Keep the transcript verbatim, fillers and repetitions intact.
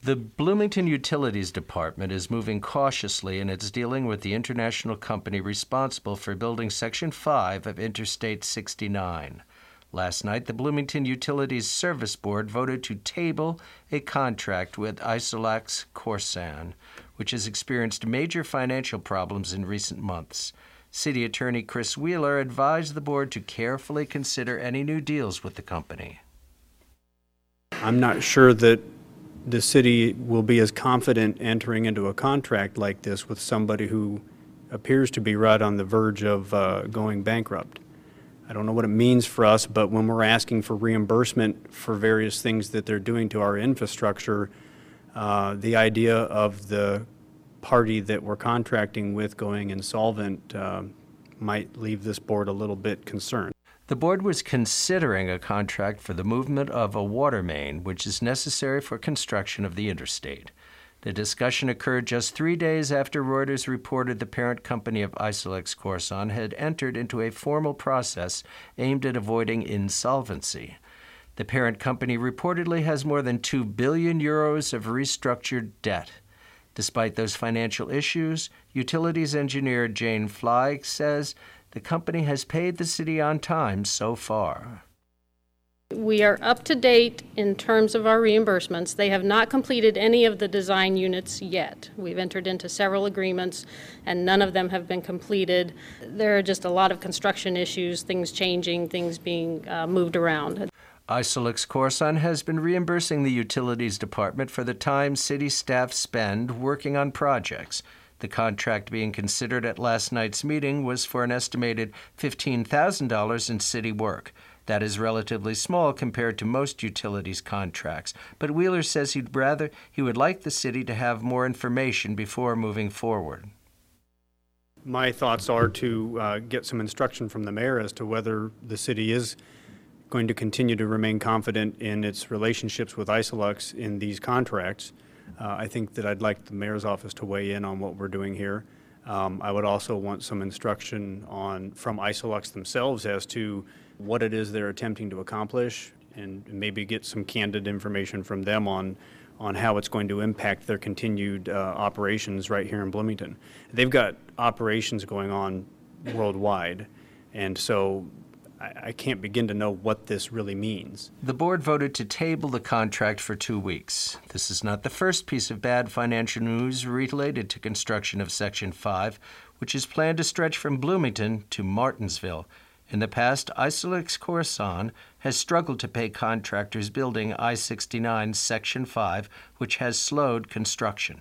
The Bloomington Utilities Department is moving cautiously in its dealing with the international company responsible for building Section five of Interstate sixty-nine. Last night, the Bloomington Utilities Service Board voted to table a contract with Isolax Corsan, which has experienced major financial problems in recent months. City Attorney Chris Wheeler advised the board to carefully consider any new deals with the company. I'm not sure that the city will be as confident entering into a contract like this with somebody who appears to be right on the verge of uh, going bankrupt. I don't know what it means for us, but when we're asking for reimbursement for various things that they're doing to our infrastructure, uh, the idea of the party that we're contracting with going insolvent uh, might leave this board a little bit concerned. The board was considering a contract for the movement of a water main, which is necessary for construction of the interstate. The discussion occurred just three days after Reuters reported the parent company of Isolax Corsan had entered into a formal process aimed at avoiding insolvency. The parent company reportedly has more than two billion euros of restructured debt. Despite those financial issues, utilities engineer Jane Fleig says the company has paid the city on time so far. We are up to date in terms of our reimbursements. They have not completed any of the design units yet. We've entered into several agreements, and none of them have been completed. There are just a lot of construction issues, things changing, things being uh, moved around. Isolax Corsan has been reimbursing the Utilities Department for the time city staff spend working on projects. The contract being considered at last night's meeting was for an estimated fifteen thousand dollars in city work. That is relatively small compared to most utilities contracts, but Wheeler says he'd rather he would like the city to have more information before moving forward. My thoughts are to uh, get some instruction from the mayor as to whether the city is going to continue to remain confident in its relationships with Isolax in these contracts. Uh, I think that I'd like the mayor's office to weigh in on what we're doing here. Um, I would also want some instruction on from Isolax themselves as to what it is they're attempting to accomplish, and maybe get some candid information from them on on how it's going to impact their continued uh, operations right here in Bloomington. They've got operations going on worldwide, and so I can't begin to know what this really means. The board voted to table the contract for two weeks. This is not the first piece of bad financial news related to construction of Section five, which is planned to stretch from Bloomington to Martinsville. In the past, Isolax Corsan has struggled to pay contractors building I sixty-nine Section five, which has slowed construction.